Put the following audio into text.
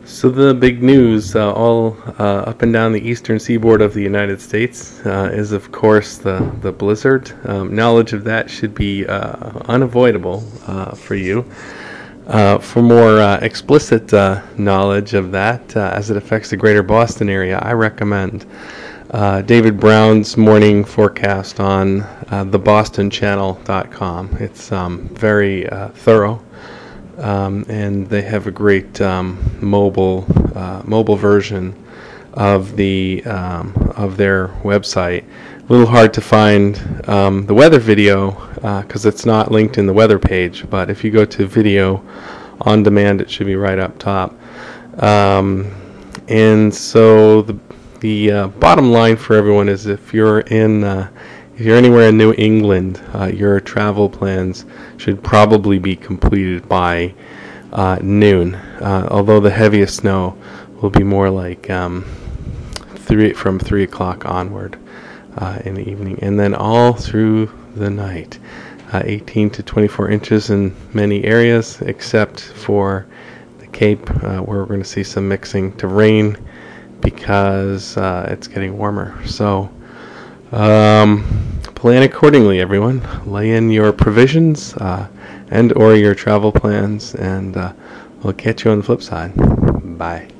So the big news, all up and down the eastern seaboard of the United States, is of course the blizzard. Knowledge of that should be unavoidable for you. For more explicit knowledge of that as it affects the greater Boston area, I recommend David Brown's morning forecast on thebostonchannel.com. It's very thorough. And they have a great mobile version of their website. A little hard to find the weather video because it's not linked in the weather page. But if you go to video on demand, it should be right up top. And so the bottom line for everyone is if you're anywhere in New England, your travel plans should probably be completed by noon. Although the heaviest snow will be more like from 3 o'clock onward in the evening, and then all through the night. 18 to 24 inches in many areas, except for the Cape, where we're going to see some mixing to rain because it's getting warmer. So plan accordingly, everyone. Lay in your provisions and or your travel plans, and we'll catch you on the flip side. Bye.